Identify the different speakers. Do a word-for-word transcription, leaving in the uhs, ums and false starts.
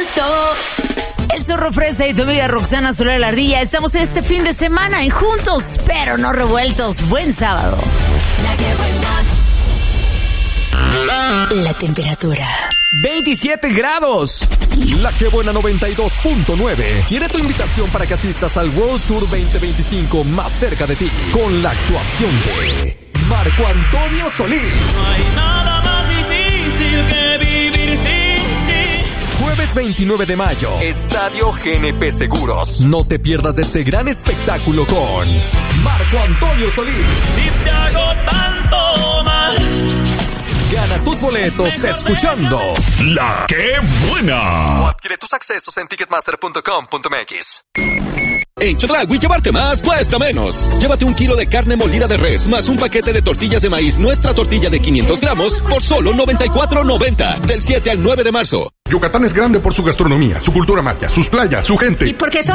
Speaker 1: revuelto. El Zorro Fresa y tu amiga Roxana Soler la Ardilla. Estamos en este fin de semana en Juntos, pero no revueltos. Buen sábado. La, la temperatura.
Speaker 2: veintisiete grados. La Que Buena noventa y dos punto nueve tiene tu invitación para que asistas al World Tour veinte veinticinco más cerca de ti, con la actuación de Marco Antonio Solís.
Speaker 3: No hay nada más difícil que vivir sin ti.
Speaker 2: Jueves veintinueve de mayo, Estadio G N P Seguros. No te pierdas de este gran espectáculo con Marco Antonio Solís.
Speaker 3: Si te hago tanto mal.
Speaker 2: Gana tus boletos escuchando La Que Buena. O adquiere tus accesos en ticketmaster punto com punto m x.
Speaker 4: En Chedraui, llevarte más cuesta menos. Llévate un kilo de carne molida de res más un paquete de tortillas de maíz Nuestra Tortilla de quinientos gramos por solo noventa y cuatro noventa del siete al nueve de marzo.
Speaker 5: Yucatán es grande por su gastronomía, su cultura maya, sus playas, su gente.
Speaker 6: ¿Y por qué son